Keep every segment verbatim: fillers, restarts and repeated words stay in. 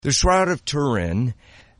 The Shroud of Turin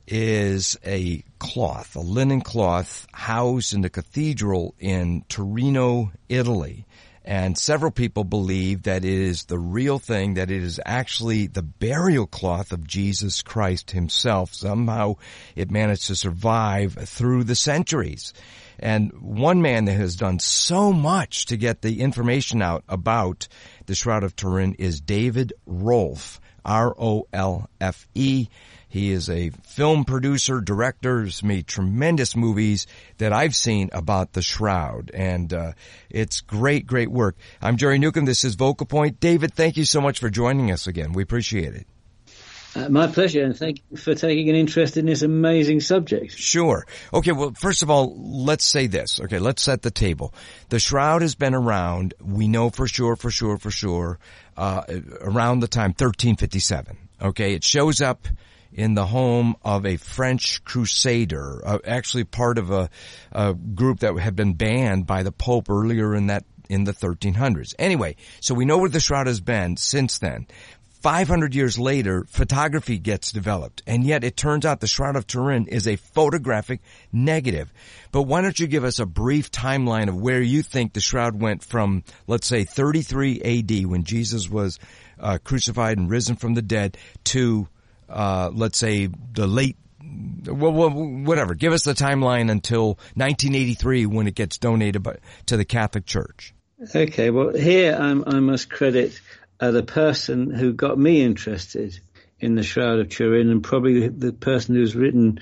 is a cloth, a linen cloth housed in the cathedral in Torino, Italy. And several people believe that it is the real thing, that it is actually the burial cloth of Jesus Christ himself. Somehow it managed to survive through the centuries. And one man that has done so much to get the information out about the Shroud of Turin is David Rolfe, R O L F E. He is a film producer, director, has made tremendous movies that I've seen about the Shroud, and uh, it's great, great work. I'm Jerry Newcomb. This is Vocal Point. David, thank you so much for joining us again. We appreciate it. Uh, my pleasure, and thank you for taking an interest in this amazing subject. Sure. Okay, well, first of all, let's say this. Okay, let's set the table. The Shroud has been around, we know for sure, for sure, for sure, uh, around the time thirteen fifty-seven. Okay, it shows up in the home of a French crusader, uh, actually part of a, a group that had been banned by the Pope earlier in that in the thirteen hundreds. Anyway, so we know where the Shroud has been since then. five hundred years later, photography gets developed, and yet it turns out the Shroud of Turin is a photographic negative. But why don't you give us a brief timeline of where you think the Shroud went from, let's say, thirty-three A D, when Jesus was uh, crucified and risen from the dead, to Uh, let's say the late, well, well, whatever. Give us the timeline until nineteen eighty-three, when it gets donated by, to the Catholic Church. Okay, well, here I'm, I must credit uh, the person who got me interested in the Shroud of Turin, and probably the person who's written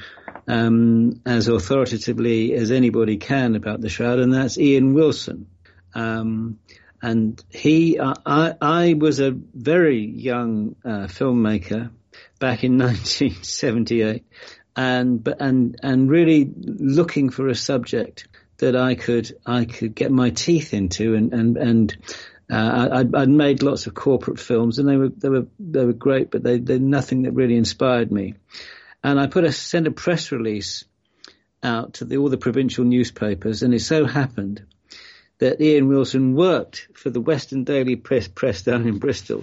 um, as authoritatively as anybody can about the Shroud, and that's Ian Wilson. Um, and he, uh, I, I was a very young uh, filmmaker back in nineteen seventy-eight, and and and really looking for a subject that I could I could get my teeth into, and and and uh, I'd, I'd made lots of corporate films, and they were they were they were great, but they they're nothing that really inspired me. And I put a sent a press release out to the, all the provincial newspapers, and it so happened that Ian Wilson worked for the Western Daily Press Press down in Bristol.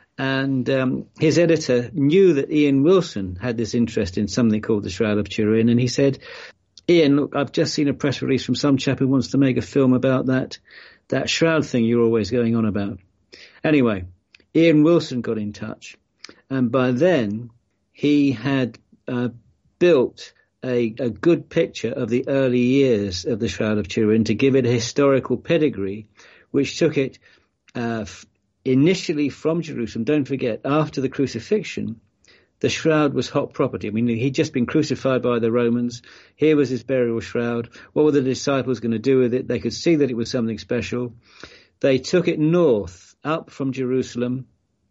And um, his editor knew that Ian Wilson had this interest in something called the Shroud of Turin, and he said, "Ian, look, I've just seen a press release from some chap who wants to make a film about that that shroud thing you're always going on about." Anyway, Ian Wilson got in touch, and by then he had uh, built a, a good picture of the early years of the Shroud of Turin to give it a historical pedigree, which took it uh, initially from Jerusalem. Don't forget, after the crucifixion, the shroud was hot property. I mean, he'd just been crucified by the Romans. Here was his burial shroud. What were the disciples going to do with it? They could see that it was something special. They took it north, up from Jerusalem,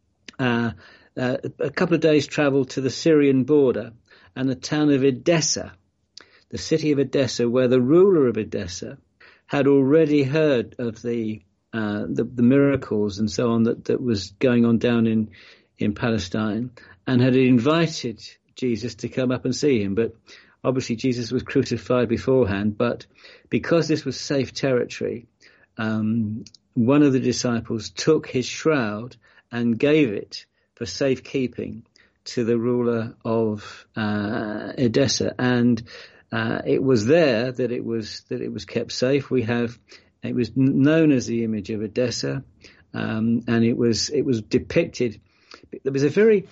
uh, uh, a couple of days' travel to the Syrian border, and the town of Edessa, the city of Edessa, where the ruler of Edessa had already heard of the Uh, the, the miracles and so on that, that was going on down in, in Palestine, and had invited Jesus to come up and see him. But obviously Jesus was crucified beforehand, but because this was safe territory, um, one of the disciples took his shroud and gave it for safekeeping to the ruler of uh, Edessa. And uh, it was there that it was, that it was kept safe. We have It was known as the image of Edessa, um, and it was it was depicted. There was a very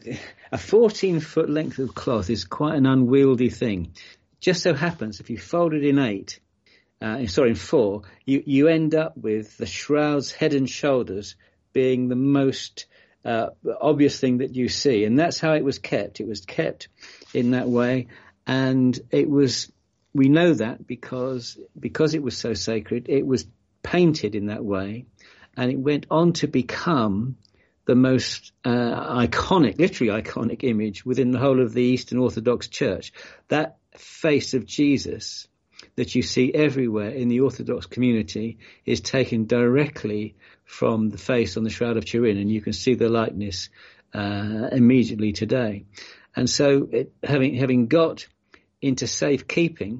a fourteen foot length of cloth is quite an unwieldy thing. Just so happens, if you fold it in eight, uh, sorry, in four, you you end up with the shroud's head and shoulders being the most uh, obvious thing that you see, and that's how it was kept. It was kept in that way, and it was. We know that because because it was so sacred, it was painted in that way, and it went on to become the most uh, iconic, literally iconic image within the whole of the Eastern Orthodox Church. That face of Jesus that you see everywhere in the Orthodox community is taken directly from the face on the Shroud of Turin, and you can see the likeness uh, immediately today. And so it, having having got into safekeeping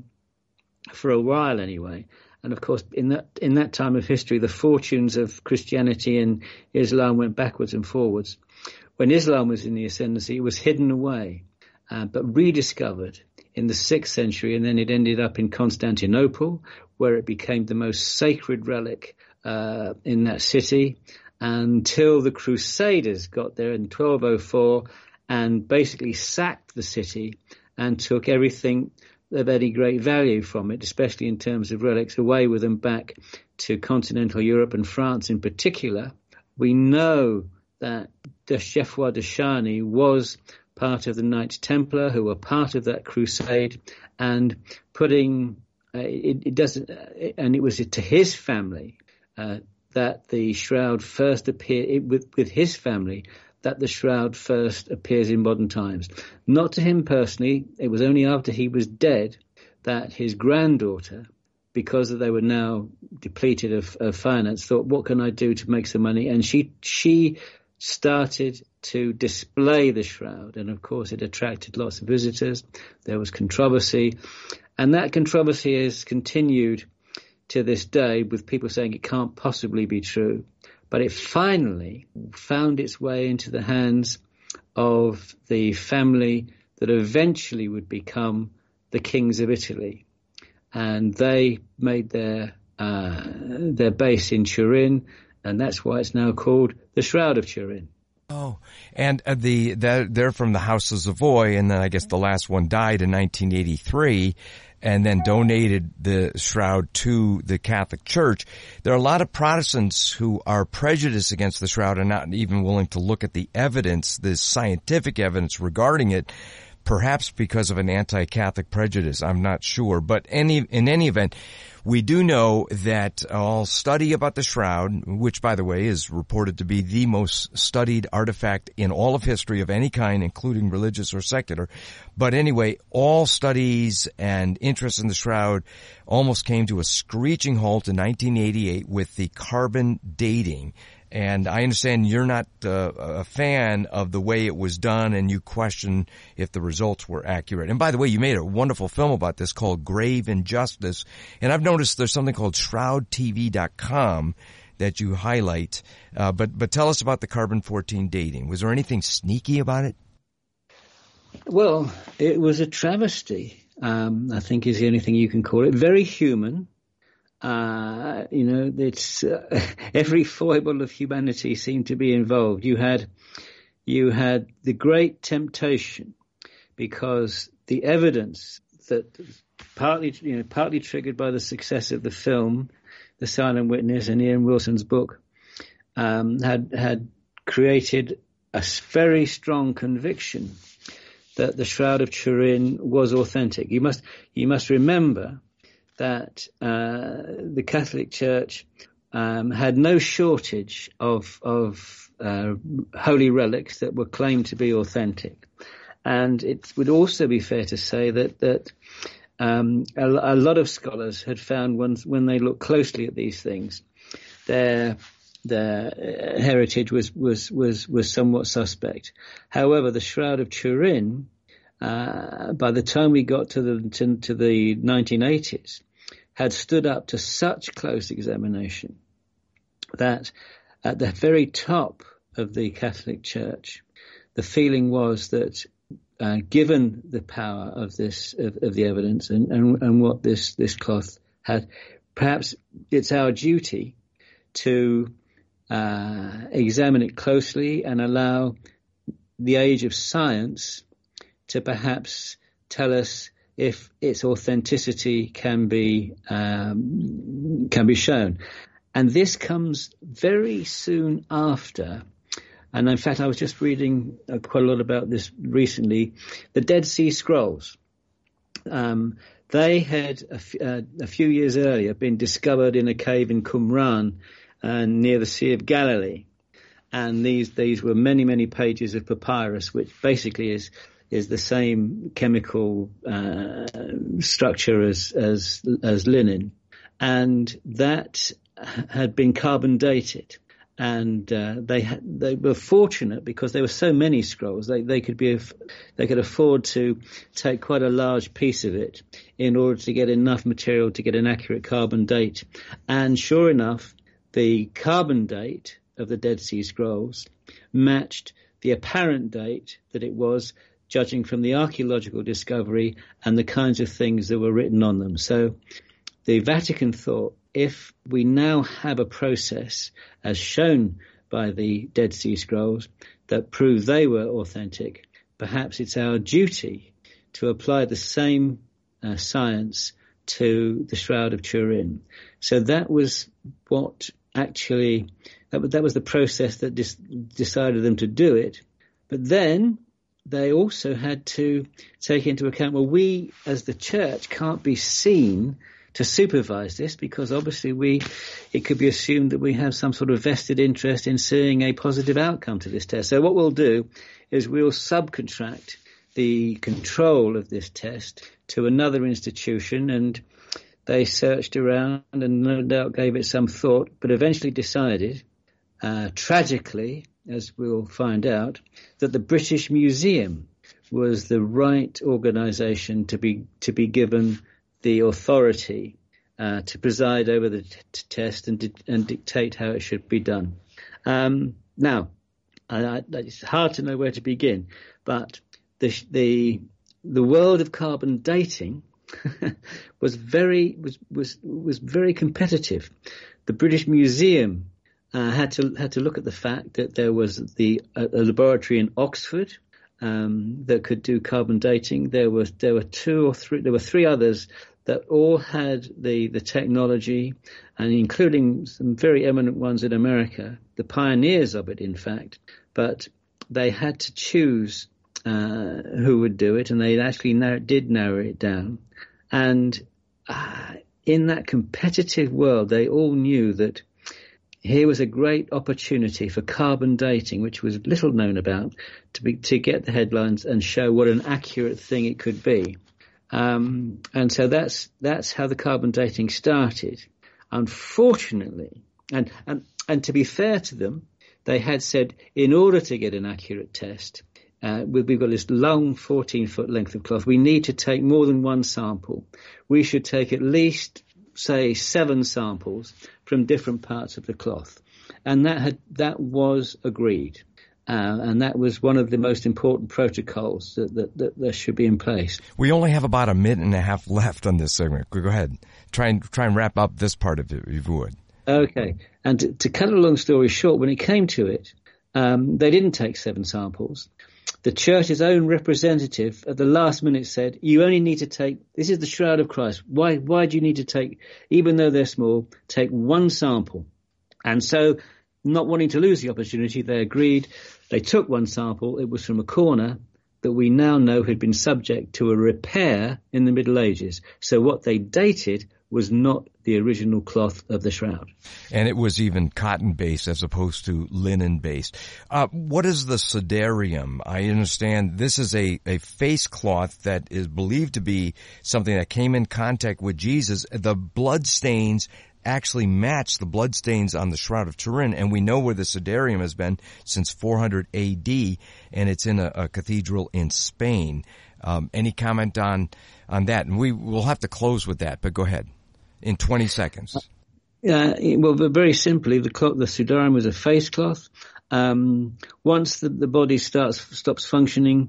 for a while anyway, and of course in that in that time of history the fortunes of Christianity and Islam went backwards and forwards. when Islam was in the ascendancy, it was hidden away, uh, but rediscovered in the sixth century, and then it ended up in Constantinople, where it became the most sacred relic uh, in that city, until the Crusaders got there in twelve oh four and basically sacked the city and took everything of any great value from it, especially in terms of relics, away with them back to continental Europe and France in particular. We know that the Geoffroy de Charny was part of the Knights Templar who were part of that crusade, and putting uh, it, it doesn't, uh, and it was to his family uh, that the shroud first appeared it, with with his family that the shroud first appears in modern times. Not to him personally. It was only after he was dead that his granddaughter, because they were now depleted of, of finance, thought, what can I do to make some money? And she she started to display the shroud. And, of course, it attracted lots of visitors. There was controversy. And that controversy has continued to this day, with people saying it can't possibly be true. But it finally found its way into the hands of the family that eventually would become the kings of Italy. And they made their uh, their base in Turin, and that's why it's now called the Shroud of Turin. Oh, and uh, the they're, they're from the House of Savoy, and then I guess the last one died in nineteen eighty-three, and then donated the shroud to the Catholic Church. There are a lot of Protestants who are prejudiced against the shroud and not even willing to look at the evidence, the scientific evidence regarding it, perhaps because of an anti-Catholic prejudice. I'm not sure. But any, in any event, we do know that all study about the shroud, which, by the way, is reported to be the most studied artifact in all of history of any kind, including religious or secular. But anyway, all studies and interest in the shroud almost came to a screeching halt in nineteen eighty-eight with the carbon dating. And I understand you're not uh, a fan of the way it was done, and you question if the results were accurate. And by the way, you made a wonderful film about this called Grave Injustice. And I've noticed there's something called shroud T V dot com that you highlight. Uh, but but tell us about the carbon fourteen dating. Was there anything sneaky about it? Well, it was a travesty, um, I think is the only thing you can call it. Very human. Uh, you know, it's uh, every foible of humanity seemed to be involved. You had, you had the great temptation, because the evidence that partly, you know, partly triggered by the success of the film, The Silent Witness, and Ian Wilson's book, um, had had created a very strong conviction that the Shroud of Turin was authentic. You must, you must remember that uh, the Catholic Church um, had no shortage of of uh, holy relics that were claimed to be authentic, and it would also be fair to say that that um, a, a lot of scholars had found when when they looked closely at these things, their their heritage was was was was somewhat suspect. However, the Shroud of Turin, Uh, by the time we got to the to, to the nineteen eighties, had stood up to such close examination that at the very top of the Catholic Church, the feeling was that, uh, given the power of this of, of the evidence and, and, and what this this cloth had, perhaps it's our duty to uh, examine it closely and allow the age of science to perhaps tell us if its authenticity can be um, can be shown. And this comes very soon after, and in fact I was just reading uh, quite a lot about this recently, the Dead Sea Scrolls. Um, they had a, f- uh, a few years earlier been discovered in a cave in Qumran uh, near the Sea of Galilee. And these these were many, many pages of papyrus, which basically is is the same chemical uh, structure as, as as linen, and that had been carbon dated. And uh, they ha- they were fortunate because there were so many scrolls. They they could be they could afford to take quite a large piece of it in order to get enough material to get an accurate carbon date. And sure enough, the carbon date of the Dead Sea Scrolls matched the apparent date that it was, judging from the archaeological discovery and the kinds of things that were written on them. So the Vatican thought, if we now have a process, as shown by the Dead Sea Scrolls, that prove they were authentic, perhaps it's our duty to apply the same uh, science to the Shroud of Turin. So that was what actually, that was, that was the process that dis- decided them to do it. But then they also had to take into account, well, we as the church can't be seen to supervise this, because obviously we, it could be assumed that we have some sort of vested interest in seeing a positive outcome to this test. So what we'll do is we'll subcontract the control of this test to another institution, and they searched around and no doubt gave it some thought, but eventually decided, uh, tragically, as we'll find out, that the British Museum was the right organisation to be to be given the authority uh, to preside over the t- test and, di- and dictate how it should be done. Um, now, I, I, it's hard to know where to begin, but the the the world of carbon dating was very was was was very competitive. The British Museum uh, had to had to look at the fact that there was the a, a laboratory in Oxford um, that could do carbon dating. There was there were two or three there were three others that all had the, the technology, and including some very eminent ones in America, the pioneers of it, in fact. But they had to choose uh, who would do it, and they actually narrow, did narrow it down. And uh, in that competitive world, they all knew that here was a great opportunity for carbon dating, which was little known about, to be, to get the headlines and show what an accurate thing it could be. Um, and so that's that's how the carbon dating started. Unfortunately, and, and, and to be fair to them, they had said, in order to get an accurate test, uh, we've got this long fourteen-foot length of cloth. We need to take more than one sample. We should take at least, say, seven samples from different parts of the cloth. And that had that was agreed. Uh, and that was one of the most important protocols that, that, that, that should be in place. We only have about a minute and a half left on this segment. Go ahead. Try and try and wrap up this part of it, if you would. Okay. And to, to cut a long story short, when it came to it, um, they didn't take seven samples. The church's own representative at the last minute said, you only need to take, this is the Shroud of Christ. Why, why do you need to take, even though they're small, take one sample? And so, not wanting to lose the opportunity, they agreed. They took one sample. It was from a corner that we now know had been subject to a repair in the Middle Ages. So what they dated was not the original cloth of the shroud. And it was even cotton-based as opposed to linen-based. Uh, what is the sudarium? I understand this is a, a face cloth that is believed to be something that came in contact with Jesus. The blood stains actually match the bloodstains on the Shroud of Turin, and we know where the sudarium has been since four hundred A D, and it's in a, a cathedral in Spain. Um, any comment on on that? And we will have to close with that, but go ahead in twenty seconds. Yeah, uh, well, very simply, the cloth, the sudarium was a face cloth. Um, once the, the body starts stops functioning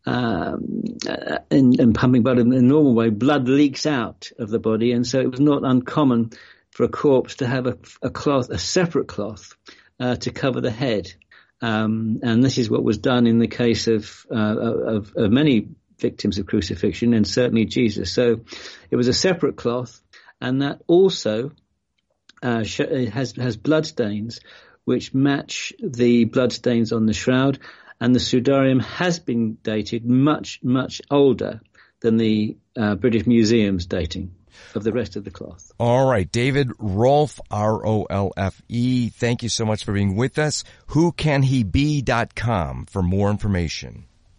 um, and, and pumping blood in the normal way, blood leaks out of the body, and so it was not uncommon for a corpse to have a, a cloth, a separate cloth, uh, to cover the head. Um, and this is what was done in the case of, uh, of, of many victims of crucifixion, and certainly Jesus. So it was a separate cloth, and that also uh, sh- has, has blood stains which match the blood stains on the shroud. And the sudarium has been dated much, much older than the uh, British Museum's dating of the rest of the cloth. All right, David Rolfe, R O L F E, thank you so much for being with us. who can he be dot com for more information.